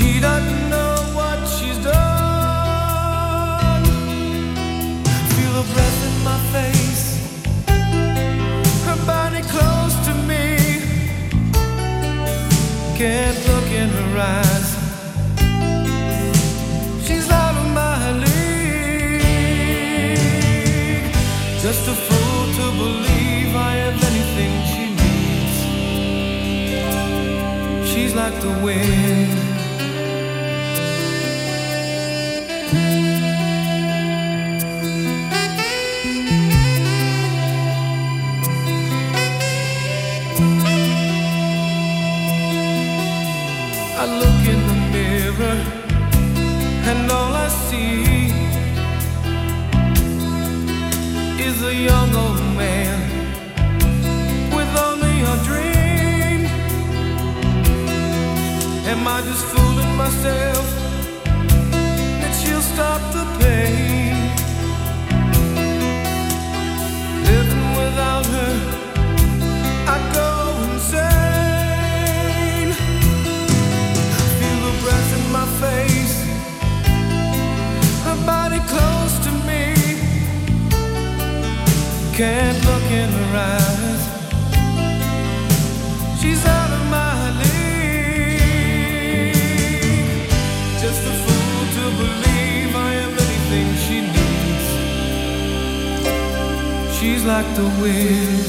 She doesn't know what she's done. Feel her breath in my face, her body close to me. Can't look in her eyes. She's out of my league. Just a fool to believe I have anything she needs. She's like the wind. I look in the mirror and all I see is a young old man with only a dream. Am I just fooling myself that she'll stop the pain? Living without her, I go insane. Feel the breath in my face, her body close to me. Can't look in her eyes. She's out of my league. Just a fool to believe I am anything she needs. She's like the wind.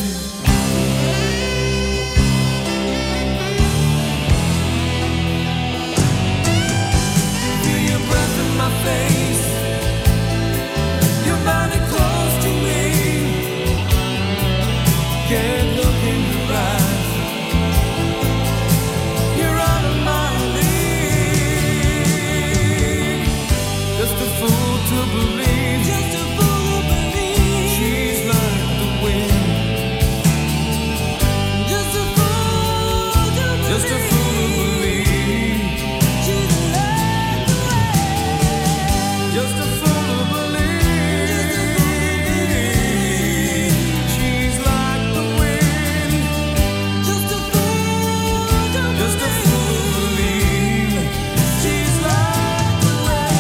Feel your breath in my face, your body close to me. Can't look in your eyes. You're out of my league. Just a fool to believe. Just a fool to believe. She's like the wind. Just a fool to believe. Just a fool to believe. She's like the wind. Just a fool to believe. She's like the wind. Just a fool to believe. Just a fool to believe. She's like the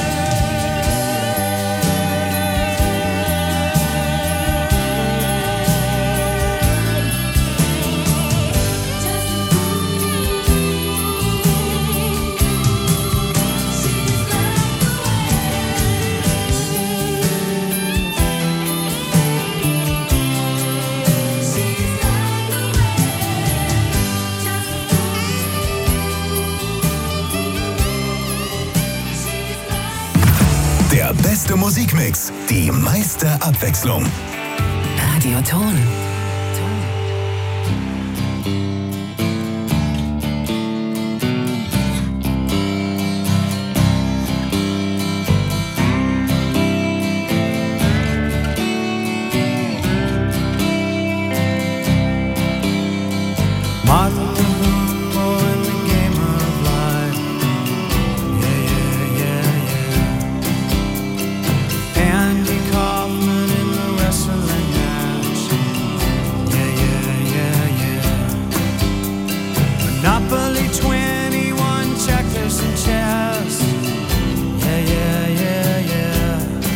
Der beste Musikmix, die meiste Abwechslung. Radioton. Martin Lumbo in the game of life. Yeah, yeah, yeah. Andy Kaufman in the wrestling match. Yeah, yeah, yeah, yeah. Monopoly 21, checkers and chess. Yeah, yeah, yeah, yeah.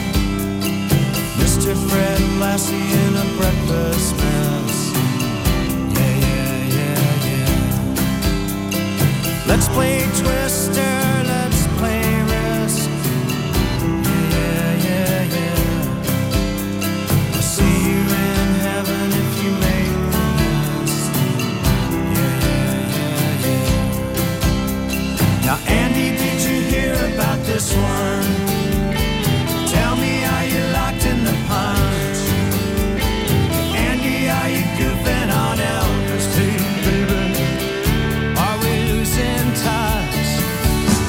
Mr. Fred Lassie in a breakfast mess. Let's play Twister, let's play Risk. Yeah, yeah, yeah. I'll see you in heaven if you make the list. Yeah, yeah, yeah. Now, Andy, did you hear about this one? Tell me, are you locked in the punch? Andy, are you goofing on Elvis too, baby? Are we losing touch?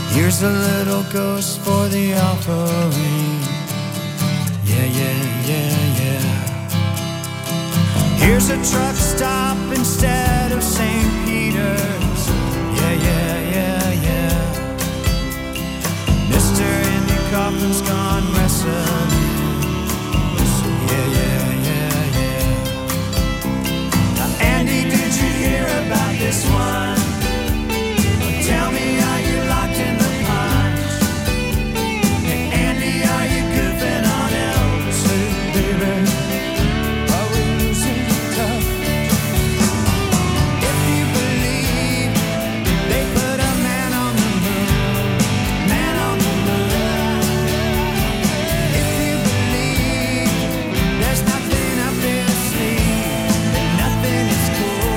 Here's a little ghost for the offering. Yeah, yeah, yeah, yeah. Here's a truck stop instead of St. Peter's. Yeah, yeah, yeah, yeah. Mr. Andy Kaufman's gone wrestling. Yeah, yeah, yeah, yeah. Now, Andy, did you hear about this one? Tell me, are you locked in the punch? Hey, Andy, are you goofing on Elvis? Hey, baby, are we losing tough? If you believe they put a man on the moon, man on the moon. If you believe there's nothing up their sleeve, then nothing is cool.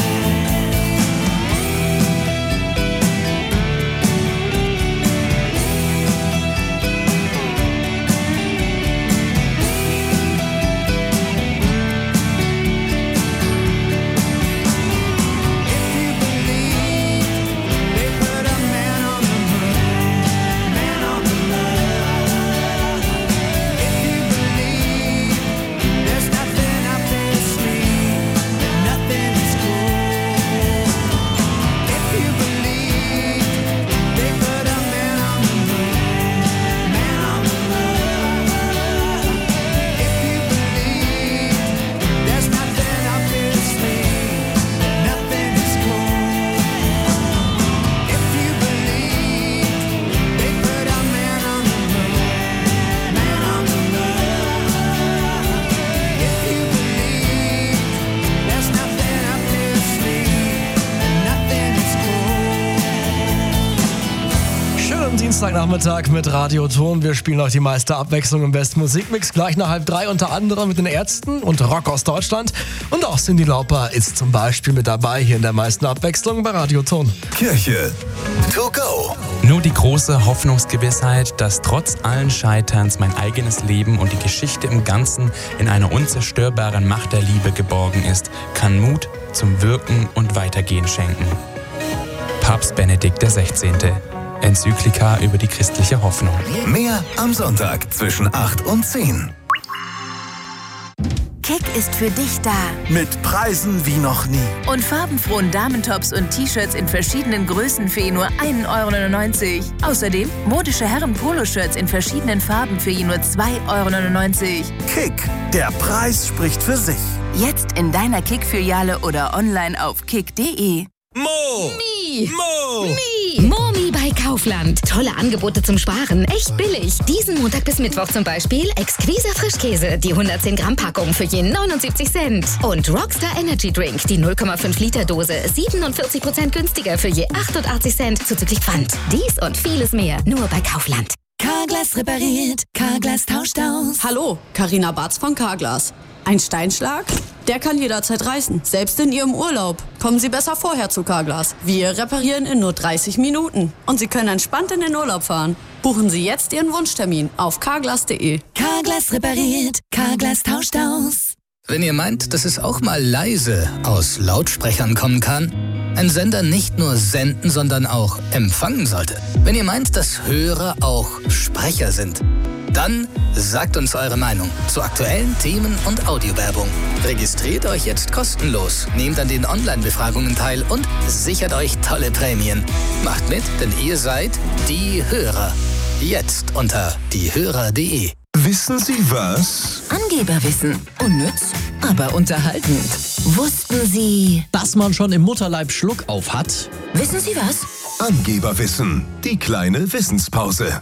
Dienstagnachmittag mit Radio Ton. Wir spielen euch die meiste Abwechslung im besten Musikmix. Gleich nach 2:30 unter anderem mit den Ärzten und Rock aus Deutschland. Und auch Cyndi Lauper ist zum Beispiel mit dabei hier in der meisten Abwechslung bei Radio Ton. Kirche to go. Nur die große Hoffnungsgewissheit, dass trotz allen Scheiterns mein eigenes Leben und die Geschichte im Ganzen in einer unzerstörbaren Macht der Liebe geborgen ist, kann Mut zum Wirken und Weitergehen schenken. Papst Benedikt XVI. Enzyklika über die christliche Hoffnung. Mehr am Sonntag zwischen 8 und 10. Kick ist für dich da. Mit Preisen wie noch nie. Und farbenfrohen Damentops und T-Shirts in verschiedenen Größen für nur 1,99 €. Außerdem modische Herren-Poloshirts in verschiedenen Farben für je nur 2,99 €. Kick, der Preis spricht für sich. Jetzt in deiner Kick-Filiale oder online auf kick.de. Mo! Mi! Mo! Mi! Momi bei Kaufland. Tolle Angebote zum Sparen. Echt billig. Diesen Montag bis Mittwoch zum Beispiel Exquisa Frischkäse, die 110 Gramm Packung für je 79 Cent. Und Rockstar Energy Drink, die 0,5 Liter Dose, 47% günstiger für je 88 Cent zuzüglich Pfand. Dies und vieles mehr nur bei Kaufland. Carglass repariert, Carglass tauscht aus. Hallo, Carina Barz von Carglass. Ein Steinschlag? Der kann jederzeit reißen, selbst in Ihrem Urlaub. Kommen Sie besser vorher zu Carglass. Wir reparieren in nur 30 Minuten. Und Sie können entspannt in den Urlaub fahren. Buchen Sie jetzt Ihren Wunschtermin auf carglass.de. Carglass repariert, Carglass tauscht aus. Wenn ihr meint, dass es auch mal leise aus Lautsprechern kommen kann, ein Sender nicht nur senden, sondern auch empfangen sollte. Wenn ihr meint, dass Hörer auch Sprecher sind, dann sagt uns eure Meinung zu aktuellen Themen und Audiowerbung. Registriert euch jetzt kostenlos, nehmt an den Online-Befragungen teil und sichert euch tolle Prämien. Macht mit, denn ihr seid die Hörer. Jetzt unter diehörer.de. Wissen Sie was? Angeberwissen. Unnütz, aber unterhaltend. Wussten Sie, Dass man schon im Mutterleib Schluckauf hat? wissen Sie was? Angeberwissen. Die kleine Wissenspause.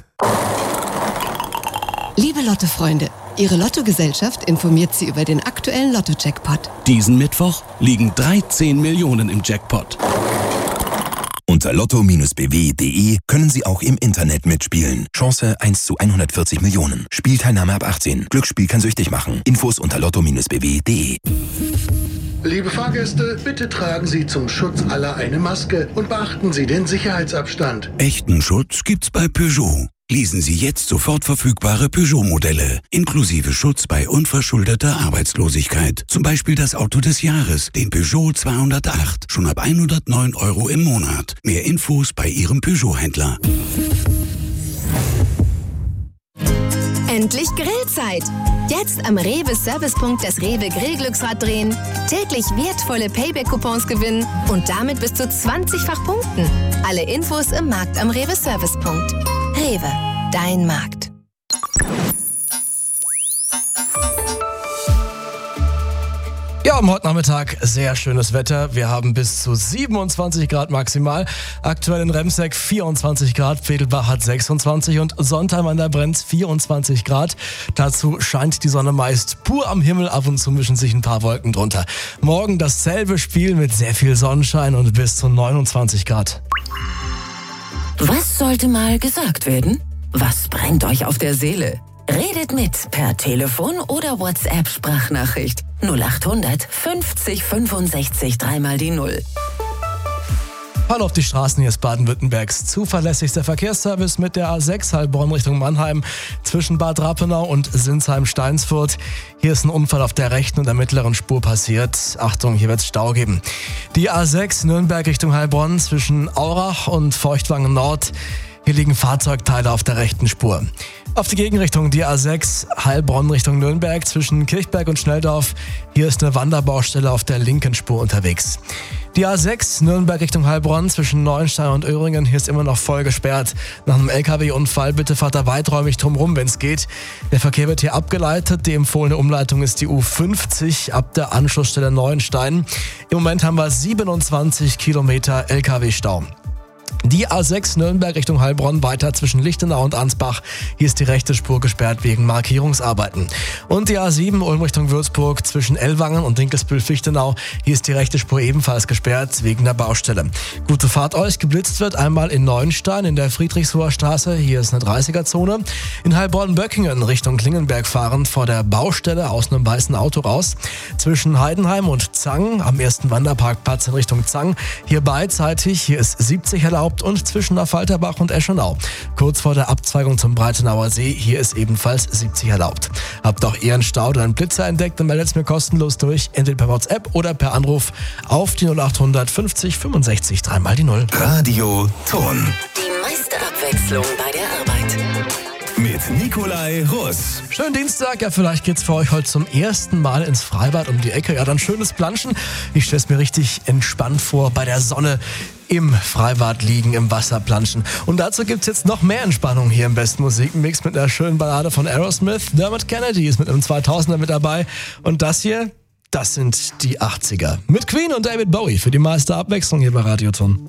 Liebe Lotto-Freunde, Ihre Lottogesellschaft informiert Sie über den aktuellen Lotto-Jackpot. Diesen Mittwoch liegen 13 Millionen im Jackpot. Unter lotto-bw.de können Sie auch im Internet mitspielen. Chance 1 zu 140 Millionen. Spielteilnahme ab 18. Glücksspiel kann süchtig machen. Infos unter lotto-bw.de. Liebe Fahrgäste, bitte tragen Sie zum Schutz aller eine Maske und beachten Sie den Sicherheitsabstand. Echten Schutz gibt's bei Peugeot. Lesen Sie jetzt sofort verfügbare Peugeot-Modelle, inklusive Schutz bei unverschuldeter Arbeitslosigkeit. Zum Beispiel das Auto des Jahres, den Peugeot 208, schon ab 109 € im Monat. Mehr Infos bei Ihrem Peugeot-Händler. Endlich Grillzeit. Jetzt am Rewe Servicepunkt das Rewe Grillglücksrad drehen, täglich wertvolle Payback-Coupons gewinnen und damit bis zu 20-fach punkten. Alle Infos im Markt am Rewe Servicepunkt. Rewe, dein Markt. Ja, am heute Nachmittag sehr schönes Wetter. Wir haben bis zu 27 Grad maximal. Aktuell in Remseck 24 Grad, Vedelbach hat 26 und Sontheim an der Brenz 24 Grad. Dazu scheint die Sonne meist pur am Himmel, ab und zu mischen sich ein paar Wolken drunter. Morgen dasselbe Spiel mit sehr viel Sonnenschein und bis zu 29 Grad. Was sollte mal gesagt werden? Was brennt euch auf der Seele? Redet mit per Telefon oder WhatsApp-Sprachnachricht 0800 50 65 3 die 0. Hallo auf die Straßen, hier ist Baden-Württembergs zuverlässigster Verkehrsservice mit der A6 Heilbronn Richtung Mannheim zwischen Bad Rappenau und Sinsheim-Steinsfurt. Hier ist ein Unfall auf der rechten und der mittleren Spur passiert. Achtung, hier wird es Stau geben. Die A6 Nürnberg Richtung Heilbronn zwischen Aurach und Feuchtwangen Nord. Hier liegen Fahrzeugteile auf der rechten Spur. Auf die Gegenrichtung die A6 Heilbronn Richtung Nürnberg zwischen Kirchberg und Schnelldorf. Hier ist eine Wanderbaustelle auf der linken Spur unterwegs. Die A6 Nürnberg Richtung Heilbronn zwischen Neuenstein und Öhringen. Hier ist immer noch voll gesperrt. Nach einem LKW-Unfall bitte fahrt da weiträumig drumherum, wenn es geht. Der Verkehr wird hier abgeleitet. Die empfohlene Umleitung ist die U50 ab der Anschlussstelle Neuenstein. Im Moment haben wir 27 Kilometer LKW-Stau. Die A6 Nürnberg Richtung Heilbronn weiter zwischen Lichtenau und Ansbach. Hier ist die rechte Spur gesperrt wegen Markierungsarbeiten. Und die A7 Ulm Richtung Würzburg zwischen Ellwangen und Dinkelsbühl-Fichtenau. Hier ist die rechte Spur ebenfalls gesperrt wegen der Baustelle. Gute Fahrt euch. Geblitzt wird einmal in Neuenstein in der Friedrichshoher Straße. Hier ist eine 30er-Zone. In Heilbronn-Böckingen Richtung Klingenberg fahrend vor der Baustelle aus einem weißen Auto raus. Zwischen Heidenheim und Zang am ersten Wanderparkplatz in Richtung Zang. Hier beidseitig. Hier ist 70 erlaubt. Und zwischen Affalterbach und Eschenau. Kurz vor der Abzweigung zum Breitenauer See, hier ist ebenfalls 70 erlaubt. Habt auch ihr einen Stau oder einen Blitzer entdeckt, dann meldet es mir kostenlos durch, entweder per WhatsApp oder per Anruf auf die 0800 50 65 3 die 0. Radio Ton. Die meiste Abwechslung bei der Arbeit. Mit Nikolai Russ. Schönen Dienstag, ja vielleicht geht's für euch heute zum ersten Mal ins Freibad um die Ecke. Ja, dann schönes Planschen. Ich stell's mir richtig entspannt vor, bei der Sonne im Freibad liegen, im Wasser planschen. Und dazu gibt's jetzt noch mehr Entspannung hier im besten Musikmix mit einer schönen Ballade von Aerosmith. Dermot Kennedy ist mit einem 2000er mit dabei. Und das hier, das sind die 80er. Mit Queen und David Bowie für die meiste Abwechslung hier bei Radio Ton.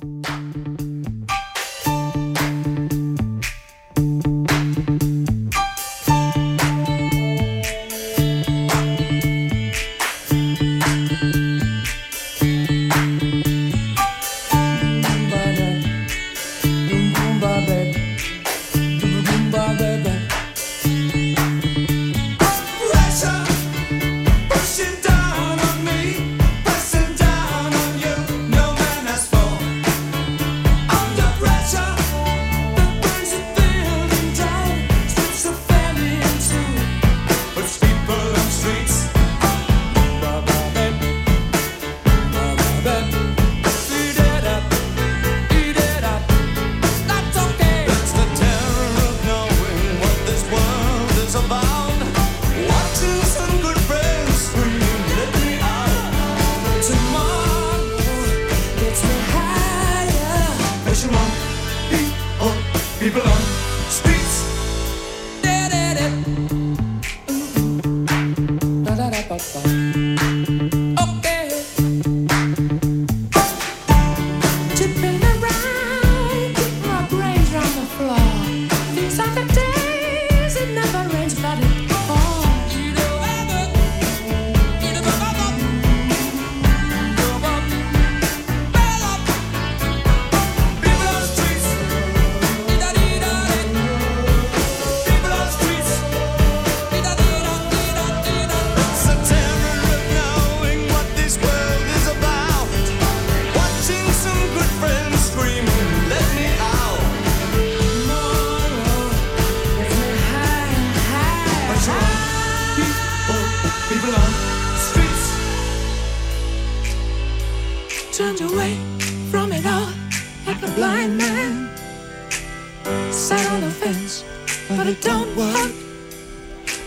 Turned away from it all like a blind man. Sat on the fence, but it don't work.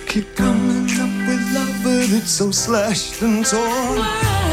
keep coming up with love, but it's so slashed and torn.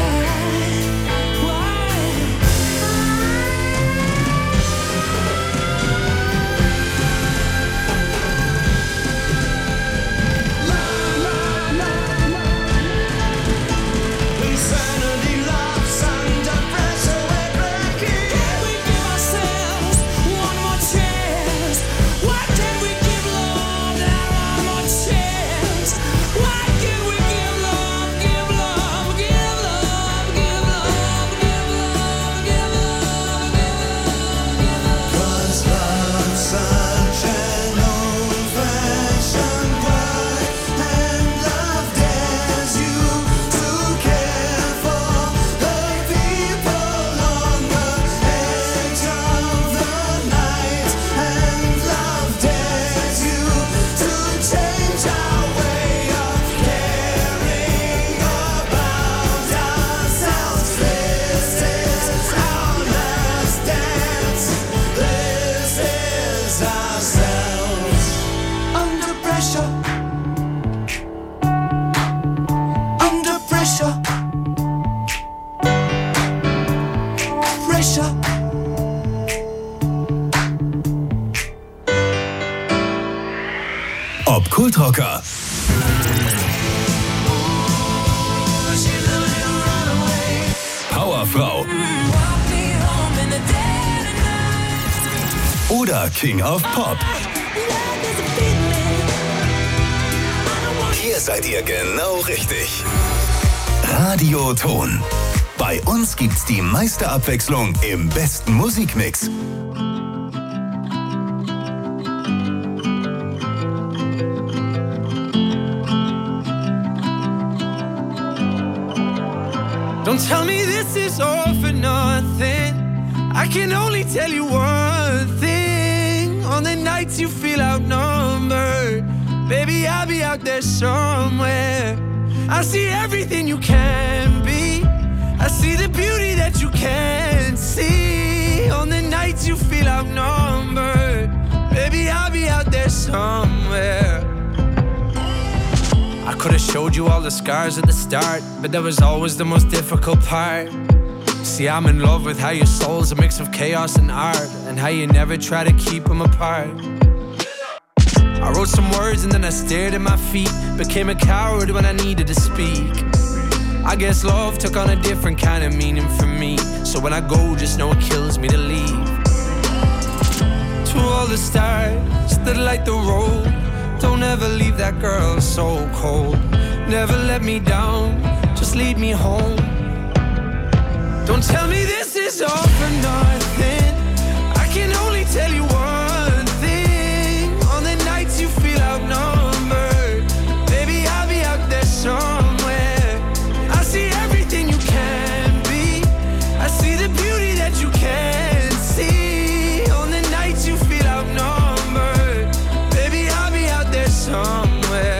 Ob Kultrocker, Powerfrau oder King of Pop. Hier seid ihr genau richtig. Radioton. Bei uns gibt's die meiste Abwechslung im besten Musikmix. Don't tell me this is all for nothing. I can only tell you one thing. On the nights you feel outnumbered, baby, I'll be out there somewhere. I see everything you can be. I see the beauty that you can't see. On the nights you feel outnumbered, baby, I'll be out there somewhere. I could've showed you all the scars at the start, but that was always the most difficult part. See, I'm in love with how your soul's a mix of chaos and art, and how you never try to keep them apart. I wrote some words and then I stared at my feet, became a coward when I needed to speak. I guess love took on a different kind of meaning for me, so when I go, just know it kills me to leave. To all the stars that light the road, don't ever leave that girl so cold. Never let me down, just lead me home. Don't tell me this is all for nothing. I can only tell you one thing. On the nights you feel outnumbered, baby, I'll be out there somewhere. I see everything you can be. I see the beauty that you can't see. On the nights you feel outnumbered, baby, I'll be out there somewhere.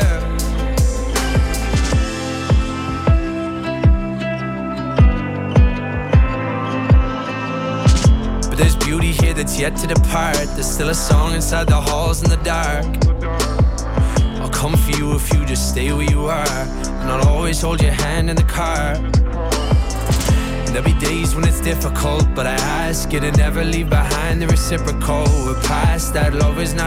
But there's beauty here that's yet to depart. There's still a song inside the halls in the dark. I'll come for you if you just stay where you are, and I'll always hold your hand in the car. And there'll be days when it's difficult, but I ask you to never leave behind the reciprocal. We're past that, love is not